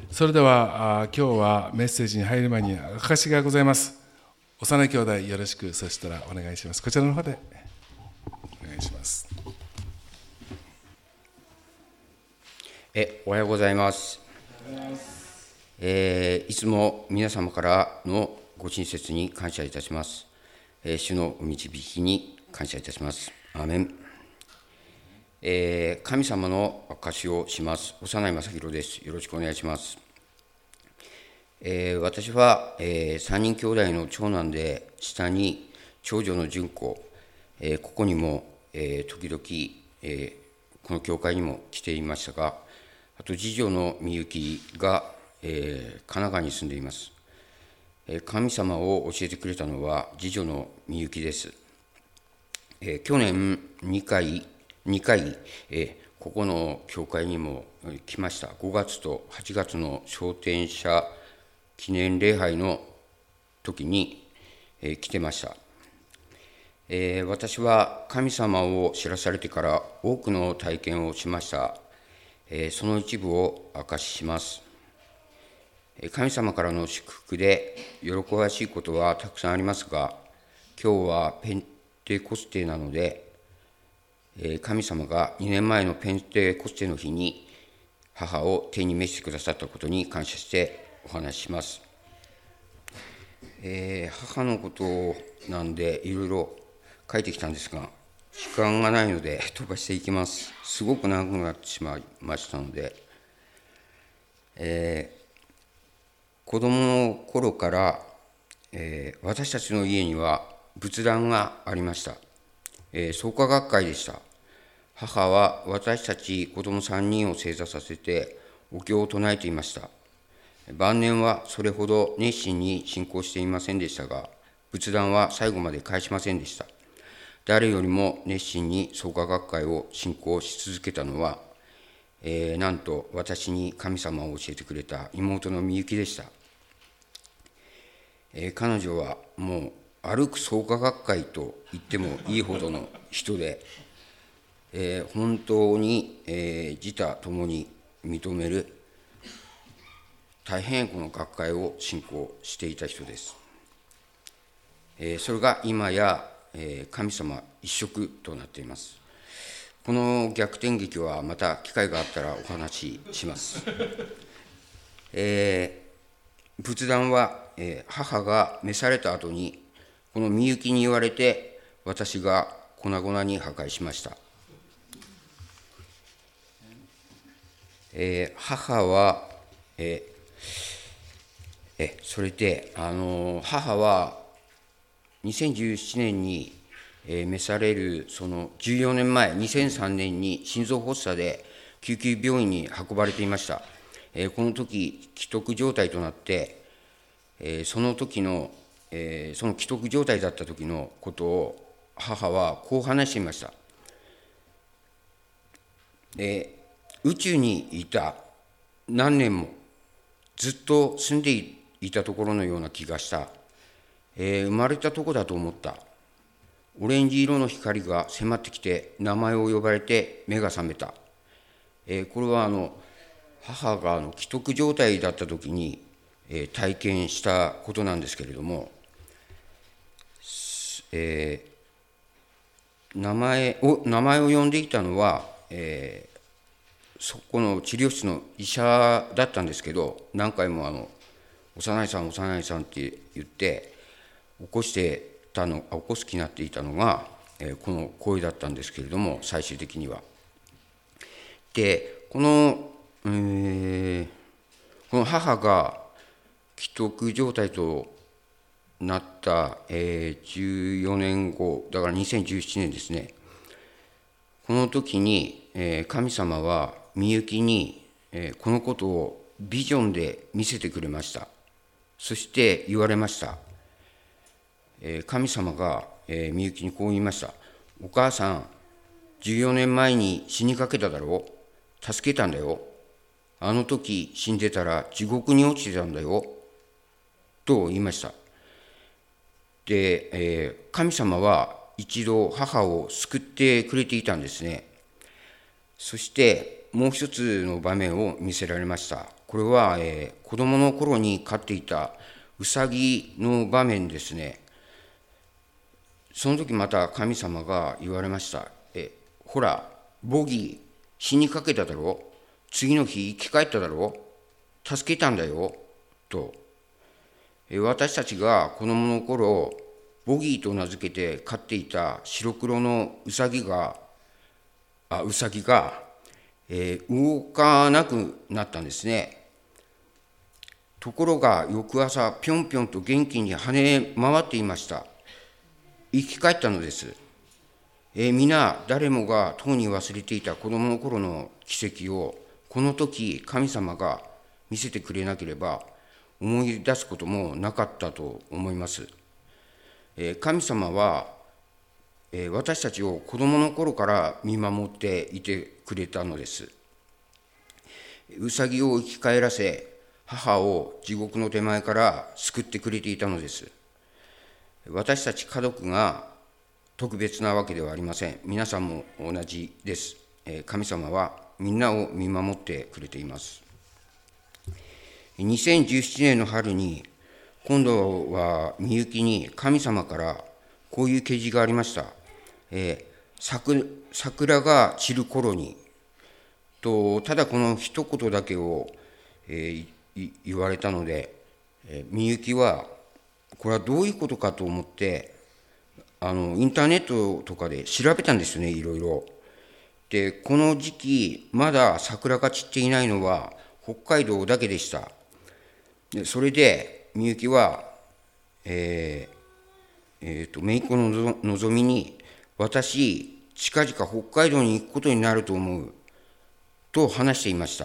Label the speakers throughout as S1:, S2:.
S1: それでは今日はメッセージに入る前に証がございます。幼い兄弟よろしく、そしたらお願いします。こちらの方でお願いします。
S2: おはようございます。いつも皆様からのご親切に感謝いたします。主のお導きに感謝いたします。アーメン。神様の証しをします。幼い正弘です。よろしくお願いします。私は、3人兄弟の長男で、下に長女の純子、ここにも、時々、この教会にも来ていましたが、あと次女のみゆきが、神奈川に住んでいます。神様を教えてくれたのは次女のみゆきです。去年2回、ここの教会にも来ました。5月と8月の昇天者記念礼拝の時に、来てました。私は神様を知らされてから多くの体験をしました。その一部を明かしします。神様からの祝福で喜ばしいことはたくさんありますが、今日はペンテコステなので、神様が2年前のペンテコステの日に母を手に召してくださったことに感謝してお話しします。母のことなんでいろいろ書いてきたんですが、時間がないので飛ばしていきます。すごく長くなってしまいましたので、子供の頃から、私たちの家には仏壇がありました。創価学会でした。母は私たち子供3人を正座させてお経を唱えていました。晩年はそれほど熱心に信仰していませんでしたが、仏壇は最後まで返しませんでした。誰よりも熱心に創価学会を信仰し続けたのは、なんと私に神様を教えてくれた妹のみゆきでした。彼女はもう歩く創価学会と言ってもいいほどの人で、本当に、自他ともに認める大変この学会を信仰していた人です。それが今や、神様一色となっています。この逆転劇はまた機会があったらお話しします。仏壇は、母が召された後にこのみゆきに言われて私が粉々に破壊しました。母は、それで母は2017年に召されるその14年前、2003年に心臓発作で救急病院に運ばれていました。この時、危篤状態となって、その時の、その危篤状態だった時のことを母はこう話していました。宇宙にいた何年もずっと住んでいたところのような気がした。生まれたとこだと思った。オレンジ色の光が迫ってきて名前を呼ばれて目が覚めた。これは母が危篤状態だった時に、体験したことなんですけれども、名前を呼んでいたのは、そこの治療室の医者だったんですけど、何回も幼いさんって言って起こす気になっていたのが、この声だったんですけれども、最終的には。で、この母が危篤状態となった14年後、だから2017年ですね。この時に神様はみゆきにこのことをビジョンで見せてくれました。そして言われました。神様がみゆきにこう言いました。お母さん、14年前に死にかけただろう。助けたんだよ。あの時死んでたら地獄に落ちてたんだよ。と言いました。で、神様は一度母を救ってくれていたんですね。そして、 もう一つの場面を見せられました。これは、子供の頃に飼っていたウサギの場面ですね。その時また神様が言われました。ほら、ボギー、死にかけただろう。次の日生き返っただろう。助けたんだよ。と。私たちが子供の頃、ボギーと名付けて飼っていた白黒のウサギが、動かなくなったんですね。ところが翌朝、ぴょんぴょんと元気に跳ね回っていました。生き返ったのです。皆、誰もがとうに忘れていた子供の頃の奇跡を、この時、神様が見せてくれなければ、思い出すこともなかったと思います。神様は、私たちを子供の頃から見守っていてくれたのです。うさぎを生き返らせ、母を地獄の手前から救ってくれていたのです。私たち家族が特別なわけではありません。皆さんも同じです。神様はみんなを見守ってくれています。2017年の春に、今度はみゆきに神様からこういう啓示がありました。桜が散る頃にと、ただこの一言だけを、言われたので、みゆきはこれはどういうことかと思ってインターネットとかで調べたんですよね、いろいろ。で、この時期まだ桜が散っていないのは北海道だけでした。でそれでみゆきは、姪っ子ののぞみに、私近々北海道に行くことになると思うと話していました。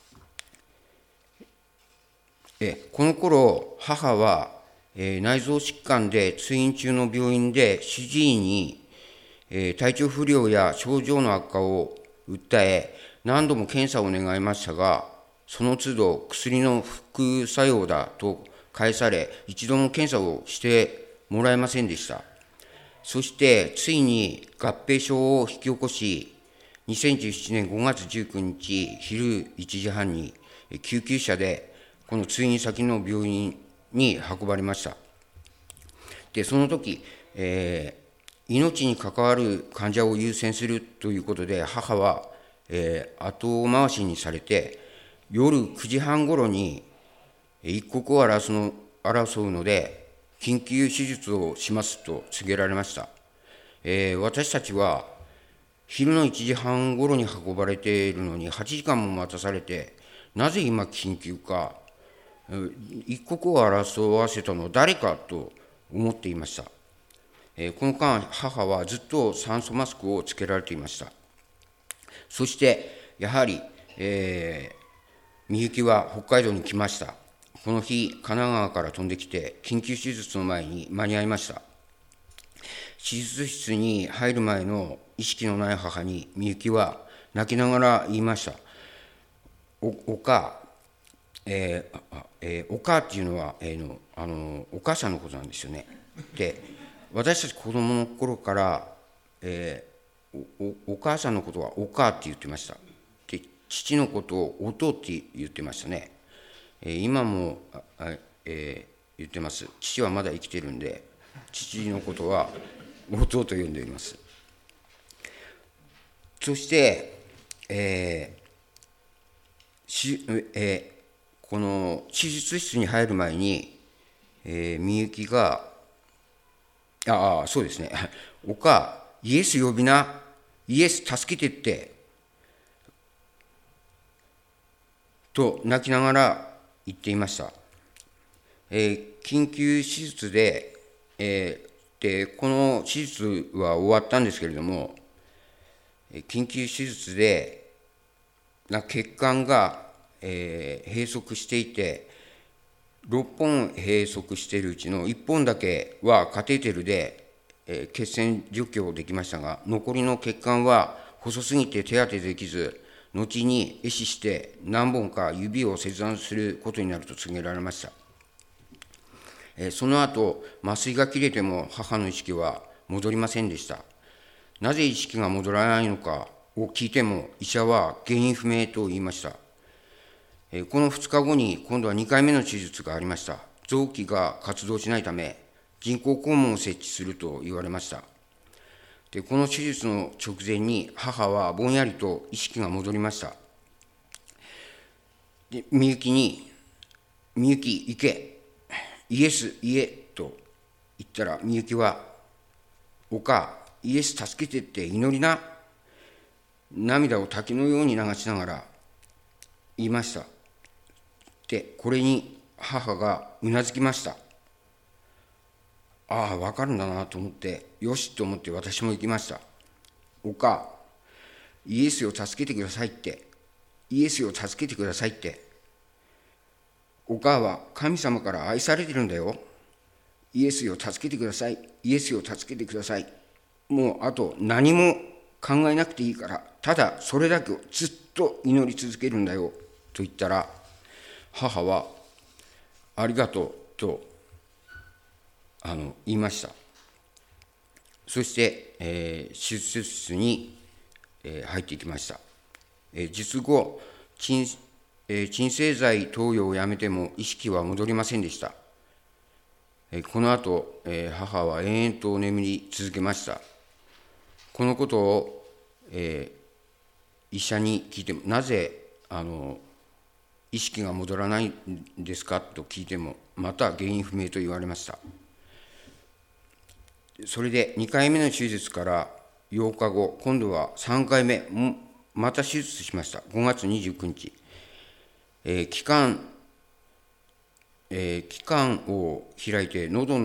S2: この頃、母は、内臓疾患で通院中の病院で主治医に、体調不良や症状の悪化を訴え、何度も検査を願いましたが、その都度薬の副作用だと返され、一度も検査をしてもらえませんでした。そしてついに合併症を引き起こし、2017年5月19日昼1時半に救急車でこの通院先の病院に運ばれました。で、その時、命に関わる患者を優先するということで、母は、後回しにされて、夜9時半ごろに一刻を争うので、緊急手術をしますと告げられました。私たちは昼の1時半ごろに運ばれているのに8時間も待たされて、なぜ今緊急か、一刻を争わせたのは誰かと思っていました。この間、母はずっと酸素マスクをつけられていました。そしてやはり、みゆきは北海道に来ました。この日、神奈川から飛んできて、緊急手術の前に間に合いました。手術室に入る前の意識のない母に、みゆきは泣きながら言いました。おかっていうのは、お母さんのことなんですよね。で、私たち子供の頃から、お母さんのことはおかって言ってました。で、父のことをおとって言ってましたね。今も言ってます。父はまだ生きてるんで、父のことはおとと呼んでいます。そして、この手術室に入る前に、みゆきが、そうですね、おか、イエス呼びな、イエス助けてって、と泣きながら言っていました。緊急手術で、この手術は終わったんですけれども、緊急手術で血管が、閉塞していて、6本閉塞しているうちの1本だけはカテーテルで、血栓除去できましたが、残りの血管は細すぎて手当てできず、後に壊死して何本か指を切断することになると告げられました。その後、麻酔が切れても母の意識は戻りませんでした。なぜ意識が戻らないのか、 を聞いても、医者は原因不明と言いました。この2日後に今度は2回目の手術がありました。臓器が活動しないため、人工肛門を設置すると言われました。で、この手術の直前に母はぼんやりと意識が戻りました。で、みゆきに、みゆき行け、イエス言えと言ったら、みゆきは、おか、イエス助けてって祈りな。涙を滝のように流しながら言いました。で、これに母がうなずきました。ああ、わかるんだなと思って、よしと思って私も行きました。おか、イエスを助けてくださいって、イエスを助けてくださいって。おかは神様から愛されてるんだよ。イエスを助けてください。イエスを助けてください。もうあと何も考えなくていいから、ただそれだけをずっと祈り続けるんだよと言ったら、母はありがとうと言いました。そして、手術室に、入っていきました。術後、鎮静剤投与をやめても意識は戻りませんでした。この後、母は延々と眠り続けました。このことを、医者に聞いても、なぜ意識が戻らないんですかと聞いても、また原因不明と言われました。それで2回目の手術から8日後、今度は3回目、また手術しました。5月29日。気管を開いて喉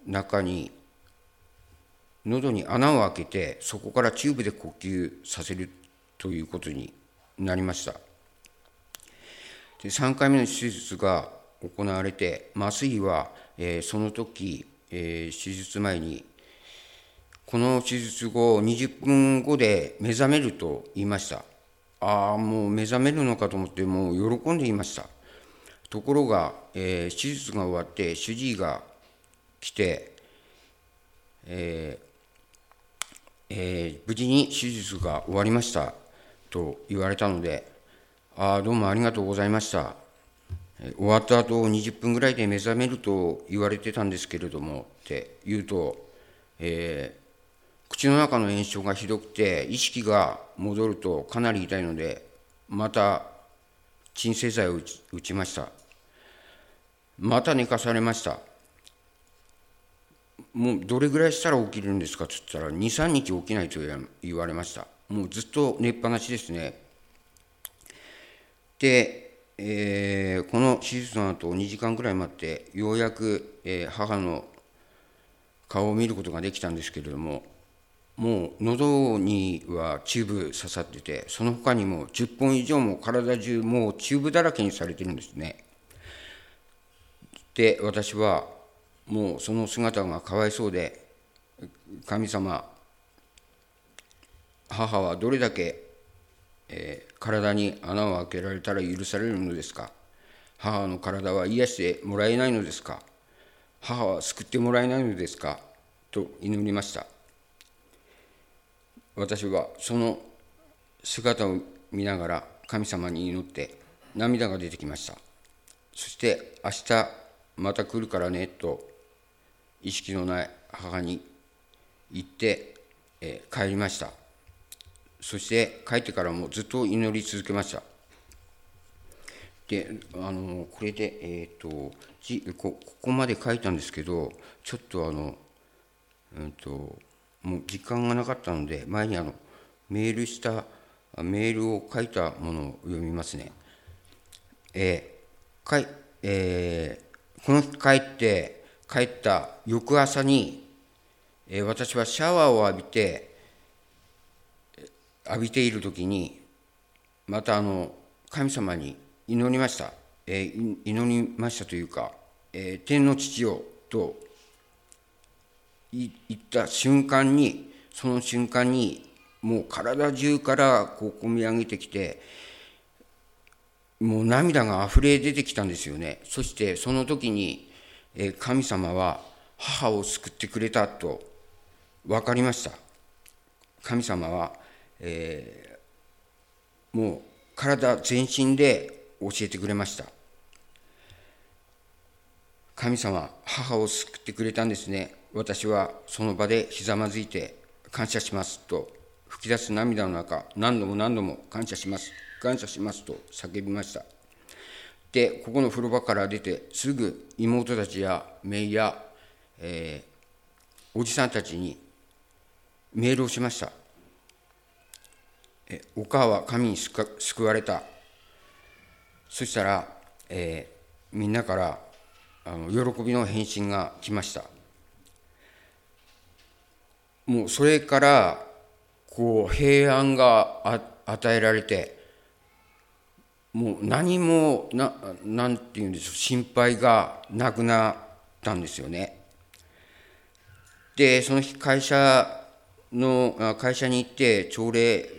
S2: に穴を開けて、そこからチューブで呼吸させるということになりました。で、3回目の手術が行われて、麻酔は、その時、手術前に、この手術後20分後で目覚めると言いました。ああ、もう目覚めるのかと思って、もう喜んでいました。ところが、手術が終わって主治医が来て、無事に手術が終わりましたと言われたので、どうもありがとうございました。終わった後20分ぐらいで目覚めると言われてたんですけれどもって言うと、口の中の炎症がひどくて意識が戻るとかなり痛いので、また鎮静剤を打ちました。また寝かされました。もうどれぐらいしたら起きるんですかって言ったら、2、3日起きないと言われました。もうずっと寝っぱなしですね。で、この手術の後2時間ぐらい待って、ようやく、母の顔を見ることができたんですけれども、もう喉にはチューブ刺さってて、その他にも10本以上も体中もうチューブだらけにされてるんですね。で、私はもうその姿がかわいそうで、神様、母はどれだけ、体に穴を開けられたら許されるのですか。母の体は癒してもらえないのですか。母は救ってもらえないのですかと祈りました。私はその姿を見ながら神様に祈って涙が出てきました。そして明日また来るからねと意識のない母に言って、帰りました。そして帰ってからもずっと祈り続けました。で、これで、ここまで書いたんですけど、ちょっともう時間がなかったので、前にメールを書いたものを読みますね。この日帰った翌朝に、私はシャワーを浴びている時に、また神様に祈りました。祈りましたというか、天の父よと言った瞬間に、その瞬間にもう体中からこみ上げてきて、もう涙があふれ出てきたんですよね。そしてその時に神様は母を救ってくれたと分かりました。神様は、 もう体全身で教えてくれました。神様、母を救ってくれたんですね。私はその場でひざまずいて、感謝しますと、吹き出す涙の中、何度も何度も感謝します、感謝しますと叫びました。で、ここの風呂場から出て、すぐ妹たちや姪や、おじさんたちにメールをしました。お母は神に救われた。そしたら、みんなから喜びの返信が来ました。もうそれから平安が与えられて、もう何もなんていうんでしょう、心配がなくなったんですよね。で、その日会社に行って朝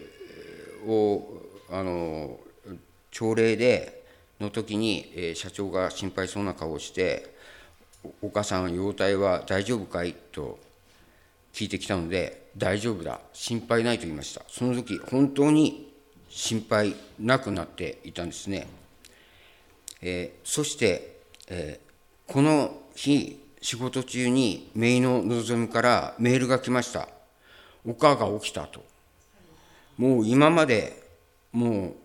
S2: 礼での時に、社長が心配そうな顔をして、お母さん、容体は大丈夫かいと聞いてきたので、大丈夫だ、心配ないと言いました。その時、本当に心配なくなっていたんですね。そして、この日、仕事中に姪ののぞみからメールが来ました。お母が起きたと。もう今まで、もう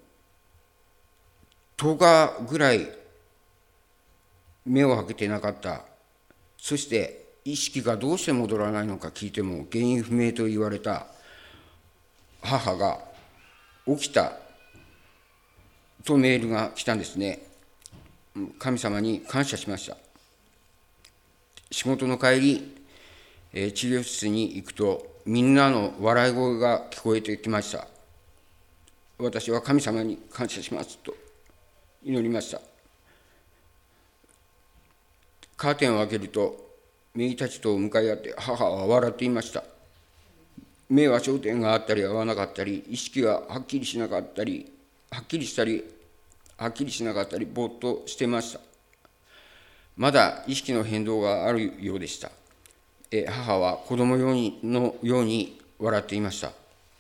S2: 10日ぐらい目を開けてなかった。そして意識がどうして戻らないのか聞いても原因不明と言われた母が起きたとメールが来たんですね。神様に感謝しました。仕事の帰り、治療室に行くとみんなの笑い声が聞こえてきました。私は神様に感謝しますと祈りました。カーテンを開けると、姪たちと向かい合って母は笑っていました。目は焦点があったり合わなかったり、意識がはっきりしなかったり、はっきりしたり、はっきりしなかったり、ぼーっとしてました。まだ意識の変動があるようでした。母は子供のように笑っていました。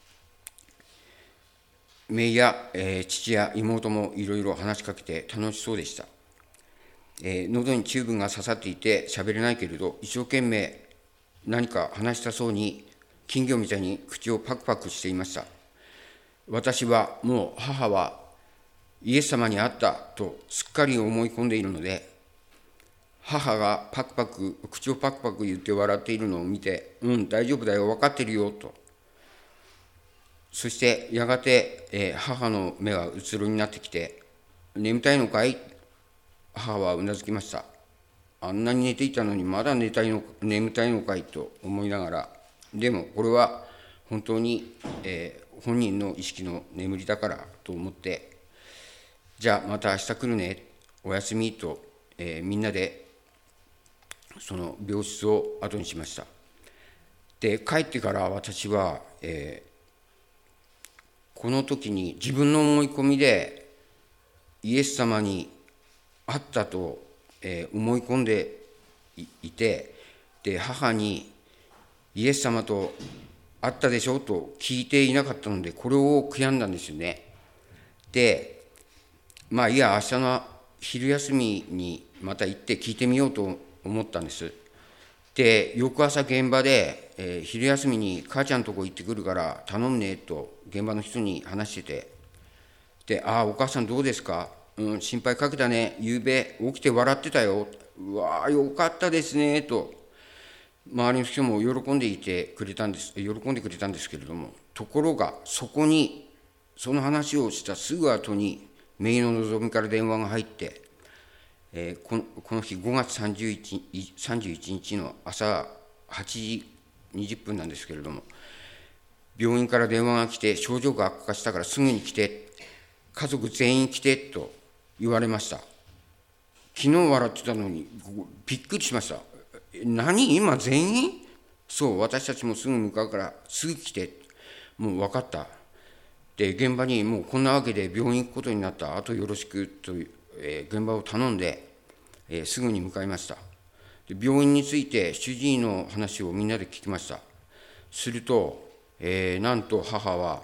S2: 姪や、父や妹もいろいろ話しかけて楽しそうでした。喉にチューブが刺さっていて喋れないけれど、一生懸命何か話したそうに、金魚みたいに口をパクパクしていました。私はもう母はイエス様に会ったとすっかり思い込んでいるので、母が口をパクパク言って笑っているのを見て、大丈夫だよ、分かってるよと。そしてやがて、母の目はうつろになってきて、眠たいのかい？母はうなずきました。あんなに寝ていたのにまだ眠たいのかいと思いながら、でもこれは本当に、本人の意識の眠りだからと思って、じゃあまた明日来るね、おやすみと、みんなでその病室を後にしました。で、帰ってから私は、この時に自分の思い込みでイエス様に会ったと、思い込んでいて、で、母にイエス様と会ったでしょと聞いていなかったので、これを悔やんだんですよね。で、明日の昼休みにまた行って聞いてみようと思ったんです。で、翌朝現場で、昼休みに母ちゃんのとこ行ってくるから頼むねと現場の人に話してて、で、お母さんどうですか？心配かけたね。夕べ起きて笑ってたよ。うわー、よかったですねと周りの人も喜んでくれたんですけれども、ところがその話をしたすぐ後に姪ののぞみから電話が入って、この日5月31日の朝8時20分なんですけれども、病院から電話が来て、症状が悪化したからすぐに来て、家族全員来てと言われました。昨日笑ってたのにびっくりしました。何、今全員？そう、私たちもすぐ向かうからすぐ来て。もう分かった。で、現場にもうこんなわけで病院行くことになった。あとよろしくと、現場を頼んで、すぐに向かいました。で、病院について主治医の話をみんなで聞きました。すると、なんと母は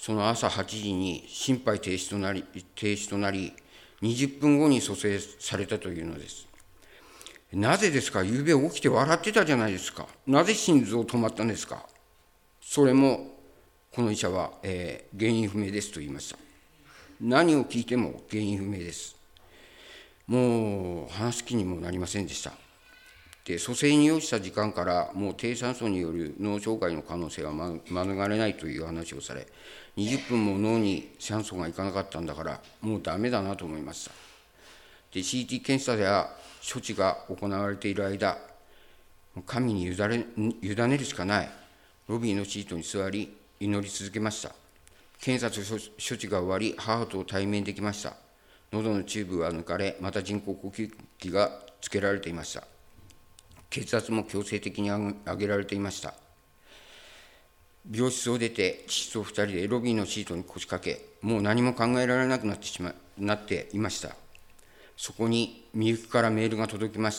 S2: その朝8時に心肺停止となり、20分後に蘇生されたというのです。なぜですか。夕べ起きて笑ってたじゃないですか。なぜ心臓止まったんですか。それもこの医者は、原因不明ですと言いました。何を聞いても原因不明です。もう話す気にもなりませんでした。で、蘇生に要した時間からもう低酸素による脳障害の可能性は免れないという話をされ、20分も脳に酸素がいかなかったんだからもうダメだなと思いました。で、CT 検査や処置が行われている間、神に委ねるしかない。ロビーのシートに座り、祈り続けました。検査と処置が終わり、母と対面できました。喉のチューブは抜かれ、また人工呼吸器がつけられていました。血圧も強制的に上げられていました。病室を出て、父と2人でロビーのシートに腰掛け、もう何も考えられなくなっていました。そこにみゆきからメールが届きました。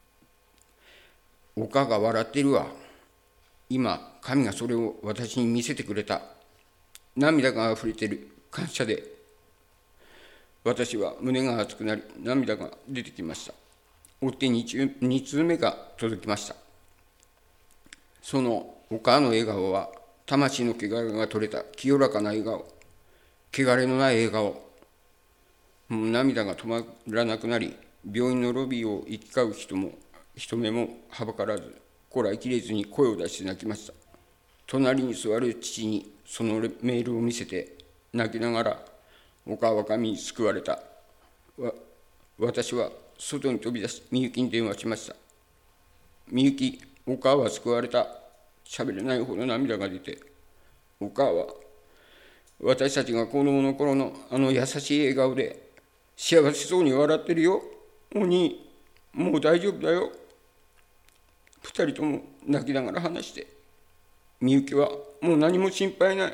S2: お母が笑っているわ。今、神がそれを私に見せてくれた。涙があふれている。感謝で。私は胸が熱くなり、涙が出てきました。追って2通目が届きました。そのお母の笑顔は、魂の汚れが取れた清らかな笑顔、汚れのない笑顔。もう涙が止まらなくなり、病院のロビーを行き交う人目もはばからず、こらえきれずに声を出して泣きました。隣に座る父にそのメールを見せて、泣きながら、お母は神に救われた。私は外に飛び出し、みゆきに電話しました。みゆき、お母は救われた。喋れないほど涙が出て、お母は、私たちが子供の頃のあの優しい笑顔で、幸せそうに笑ってるよ。お兄、もう大丈夫だよ。二人とも泣きながら話して、みゆきはもう何も心配ない。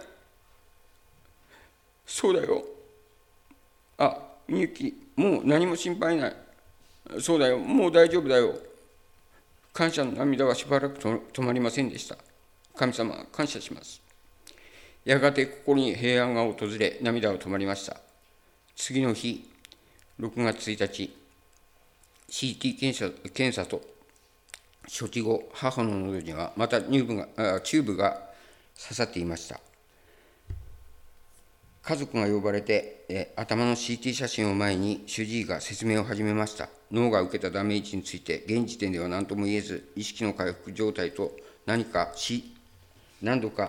S2: そうだよ。あ、みゆき、もう何も心配ない。そうだよ、もう大丈夫だよ。感謝の涙はしばらく止まりませんでした。神様、感謝します。やがて心に平安が訪れ、涙は止まりました。次の日、6月1日、CT 検査と処置後、母の喉にはまたチューブが刺さっていました。家族が呼ばれて、頭の CT 写真を前に主治医が説明を始めました。脳が受けたダメージについて、現時点では何とも言えず、意識の回復状態と何度か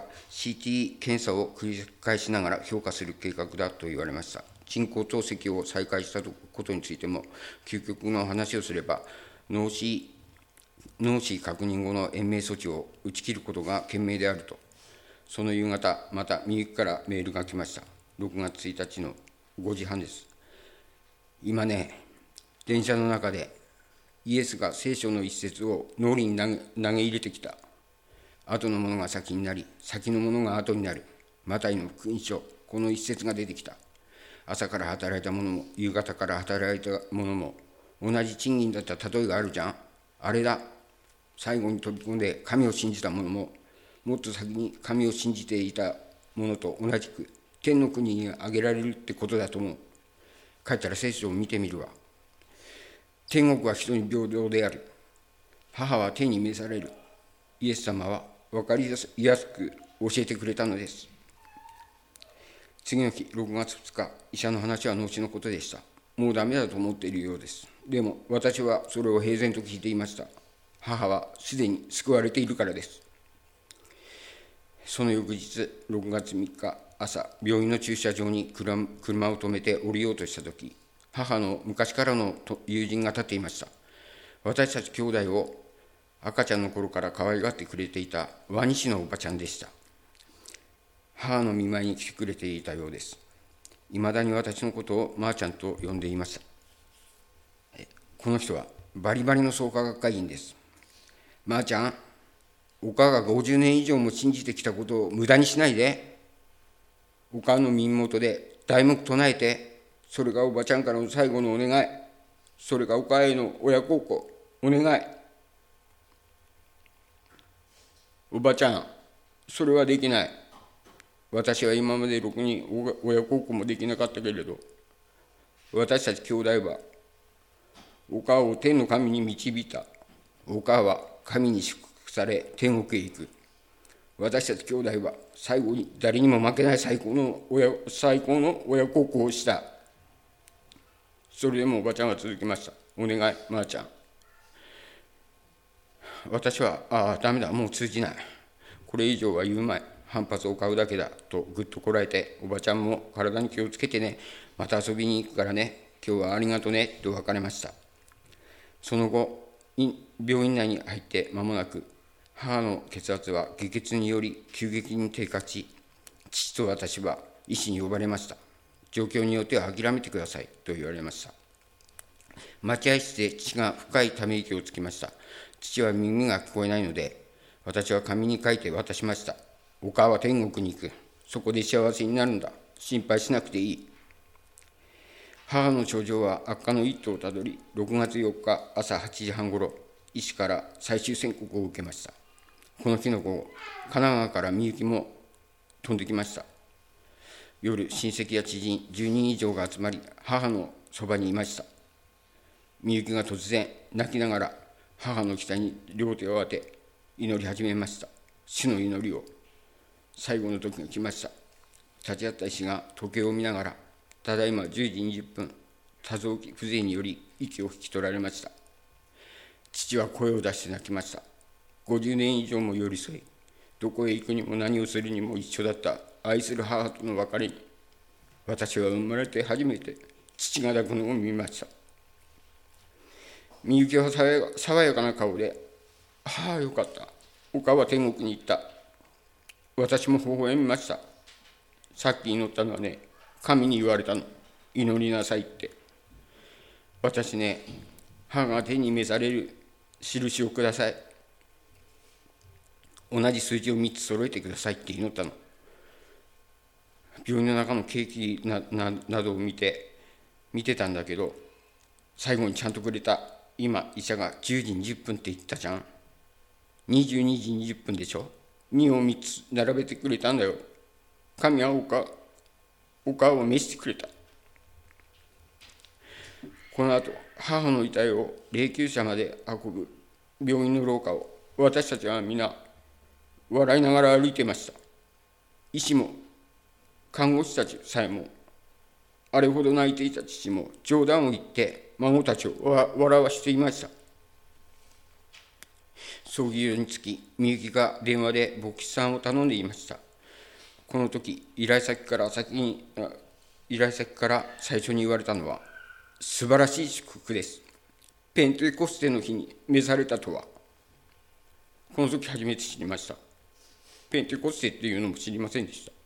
S2: CT 検査を繰り返しながら評価する計画だと言われました。人工透析を再開したことについても、究極の話をすれば、脳死確認後の延命措置を打ち切ることが賢明であると。その夕方、またみゆきからメールが来ました。6月1日の5時半です。今ね、電車の中でイエスが聖書の一節を脳裏に投げ入れてきた。後のものが先になり、先のものが後になる。マタイの福音書、この一節が出てきた。朝から働いた者も、夕方から働いた者も、同じ賃金だった例えがあるじゃん。あれだ。最後に飛び込んで神を信じた者も、もっと先に神を信じていた者と同じく、天の国に挙げられるってことだと思う。帰ったら聖書を見てみるわ。天国は人に平等である。母は天に召される。イエス様は分かりやすく教えてくれたのです。次の日、6月2日、医者の話は後のことでした。もうダメだと思っているようです。でも私はそれを平然と聞いていました。母はすでに救われているからです。その翌日、6月3日朝、病院の駐車場に車を止めて降りようとしたとき、母の昔からの友人が立っていました。私たち兄弟を赤ちゃんの頃から可愛がってくれていたワニ市のおばちゃんでした。母の見舞いに来てくれていたようです。いまだに私のことをまーちゃんと呼んでいました。この人はバリバリの創価学会員です。まーちゃん、お母が50年以上も信じてきたことを無駄にしないで。お母の耳元で題目唱えて、それがおばちゃんからの最後のお願い。それがお母への親孝行、お願い。おばちゃん、それはできない。 私は今までろくに親孝行もできなかったけれど、私たち兄弟は、お母を天の神に導いた。お母は神に祝福され、天国へ行く。私たち兄弟は最後に誰にも負けない最高の親孝行をした。それでもおばちゃんは続きました。お願い、まーちゃん。私は、ダメだ、もう通じない。これ以上は言うまい。反発を買うだけだ。とぐっとこらえて、おばちゃんも体に気をつけてね。また遊びに行くからね。今日はありがとね。と別れました。その後、病院内に入って間もなく、母の血圧は下血により急激に低下し、父と私は医師に呼ばれました。状況によっては諦めてくださいと言われました。待合室で父が深いため息をつきました。父は耳が聞こえないので、私は紙に書いて渡しました。お母は天国に行く。そこで幸せになるんだ。心配しなくていい。母の症状は悪化の一途をたどり、6月4日朝8時半ごろ、医師から最終宣告を受けました。この日の午後、神奈川からみゆきも飛んできました。夜、親戚や知人10人以上が集まり、母のそばにいました。みゆきが突然、泣きながら母の額に両手を当て、祈り始めました。主の祈りを。最後の時が来ました。立ち会った医師が時計を見ながら、ただいま10時20分、多臓器不全により息を引き取られました。父は声を出して泣きました。50年以上も寄り添い、どこへ行くにも何をするにも一緒だった愛する母との別れに、私は生まれて初めて父が泣くのを見ました。みゆきは爽やかな顔で、よかった。お母は天国に行った。私も微笑みました。さっき祈ったのはね、神に言われたの。祈りなさいって。私ね、母が手に召される印をください。同じ数字を3つ揃えてくださいって祈ったの。病院の中のケーキなどを見てたんだけど、最後にちゃんとくれた。今、医者が10時20分って言ったじゃん。22時20分でしょ。2を3つ並べてくれたんだよ。神はお母を召してくれた。この後、母の遺体を霊柩車まで運ぶ病院の廊下を私たちは皆笑いながら歩いていました。医師も看護師たちさえも、あれほど泣いていた父も冗談を言って孫たちを笑わしていました。葬儀場に着き、みゆきが電話で牧師さんを頼んでいました。この時、依頼先から最初に言われたのは、素晴らしい祝福です。ペンテコステの日に召されたとは。この時初めて知りました。ペンテコステっていうのも知りませんでした。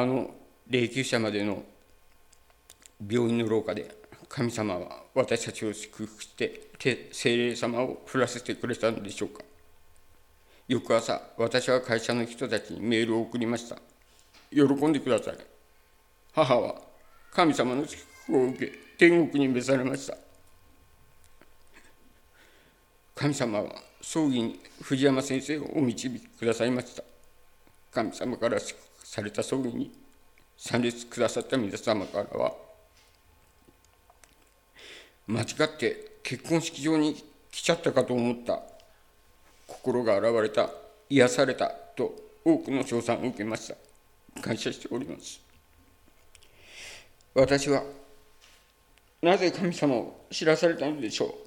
S2: 霊柩車までの病院の廊下で、神様は私たちを祝福して聖霊様を降らせてくれたのでしょうか。翌朝、私は会社の人たちにメールを送りました。喜んでください。母は神様の祝福を受け、天国に召されました。神様は葬儀に藤山先生をお導きくださいました。神様から祝福された葬儀に参列くださった皆様からは、間違って結婚式場に来ちゃったかと思った。心が洗われた、癒されたと多くの称賛を受けました。感謝しております。私はなぜ神様を知らされたのでしょう。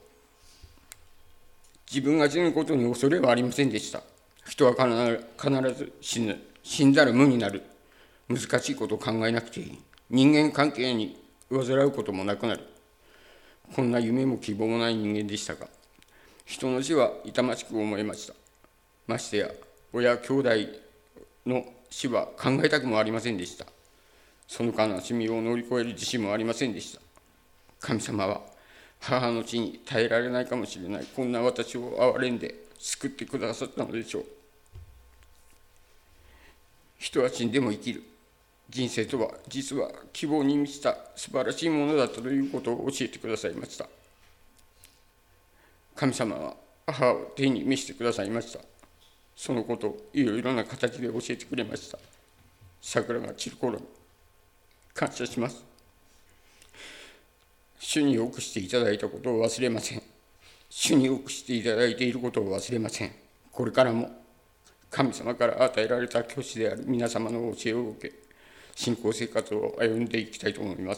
S2: 自分が死ぬことに恐れはありませんでした。人は必ず死ぬ。死んだら無になる。難しいことを考えなくていい。人間関係に煩うこともなくなる。こんな夢も希望もない人間でしたが、人の死は痛ましく思いました。ましてや、親兄弟の死は考えたくもありませんでした。その悲しみを乗り越える自信もありませんでした。神様は母の死に耐えられないかもしれないこんな私を憐れんで救ってくださったのでしょう。人は死んでも生きる。人生とは実は希望に満ちた素晴らしいものだったということを教えてくださいました。神様は母を天に召してくださいました。
S3: そのことをいろいろな形で教えてくれました。桜が散る頃に感謝します。主によくしていただいたことを忘れません。主によくしていただいていることを忘れません。これからも神様から与えられた教師である皆様の教えを受け、信仰生活を歩んでいきたいと思います。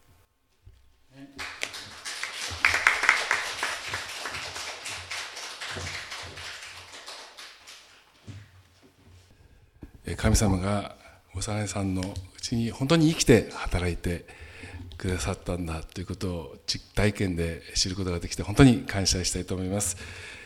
S1: 神様が幼いさんのうちに本当に生きて働いてくださったんだということを実体験で知ることができて本当に感謝したいと思います。